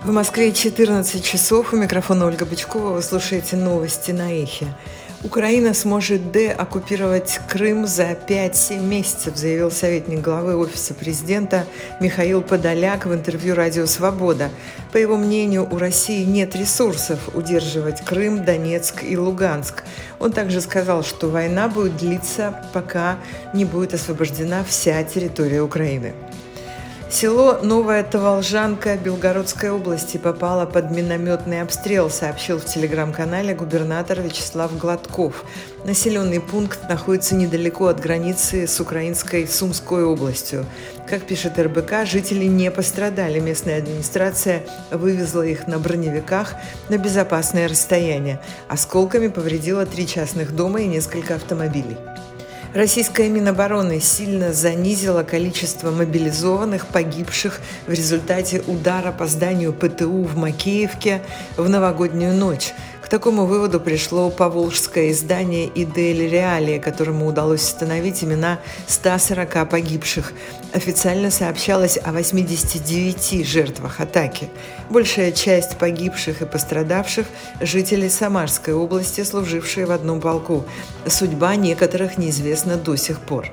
В Москве 14 часов. У микрофона Ольга Бычкова. Вы слушаете новости на Эхе. Украина сможет деоккупировать Крым за 5-7 месяцев, заявил советник главы Офиса президента Михаил Подоляк в интервью «Радио Свобода». По его мнению, у России нет ресурсов удерживать Крым, Донецк и Луганск. Он также сказал, что война будет длиться, пока не будет освобождена вся территория Украины. Село Новая Таволжанка Белгородской области попало под минометный обстрел, сообщил в телеграм-канале губернатор Вячеслав Гладков. Населенный пункт находится недалеко от границы с украинской Сумской областью. Как пишет РБК, жители не пострадали. Местная администрация вывезла их на броневиках на безопасное расстояние. Осколками повредила 3 частных дома и несколько автомобилей. Российская Минобороны сильно занизила количество мобилизованных, погибших в результате удара по зданию ПТУ в Макеевке в новогоднюю ночь. К такому выводу пришло поволжское издание «Идель Реалия», которому удалось установить имена 140 погибших. Официально сообщалось о 89 жертвах атаки. Большая часть погибших и пострадавших – жители Самарской области, служившие в одном полку. Судьба некоторых неизвестна до сих пор.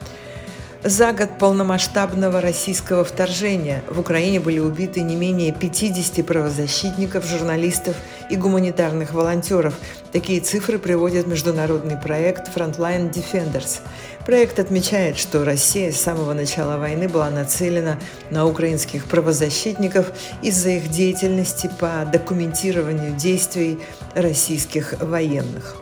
За год полномасштабного российского вторжения в Украине были убиты не менее 50 правозащитников, журналистов и гуманитарных волонтеров. Такие цифры приводит международный проект Frontline Defenders. Проект отмечает, что Россия с самого начала войны была нацелена на украинских правозащитников из-за их деятельности по документированию действий российских военных.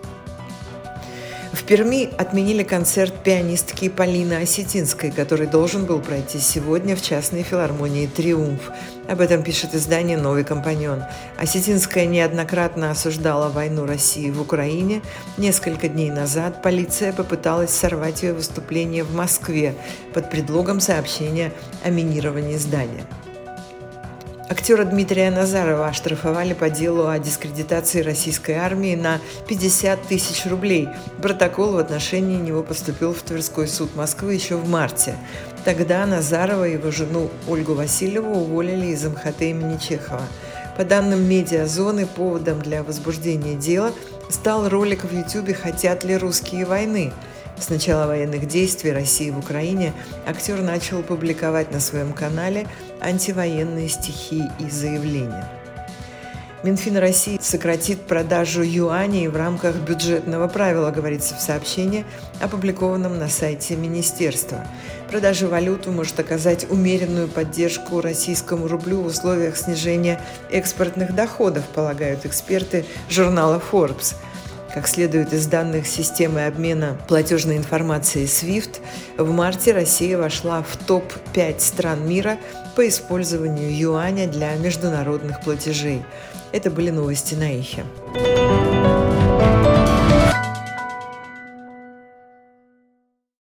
В Перми отменили концерт пианистки Полины Осетинской, который должен был пройти сегодня в частной филармонии «Триумф». Об этом пишет издание «Новый компаньон». Осетинская неоднократно осуждала войну России в Украине. Несколько дней назад полиция попыталась сорвать ее выступление в Москве под предлогом сообщения о минировании здания. Актера Дмитрия Назарова оштрафовали по делу о дискредитации российской армии на 50 тысяч рублей. Протокол в отношении него поступил в Тверской суд Москвы еще в марте. Тогда Назарова и его жену Ольгу Васильеву уволили из МХТ имени Чехова. По данным «Медиазоны», поводом для возбуждения дела стал ролик в Ютубе «Хотят ли русские войны?». С начала военных действий России в Украине актер начал публиковать на своем канале антивоенные стихи и заявления. Минфин России сократит продажу юаней в рамках бюджетного правила, говорится в сообщении, опубликованном на сайте министерства. Продажа валюты может оказать умеренную поддержку российскому рублю в условиях снижения экспортных доходов, полагают эксперты журнала Forbes. Как следует из данных системы обмена платежной информацией SWIFT, в марте Россия вошла в топ-5 стран мира по использованию юаня для международных платежей. Это были новости на Эхе.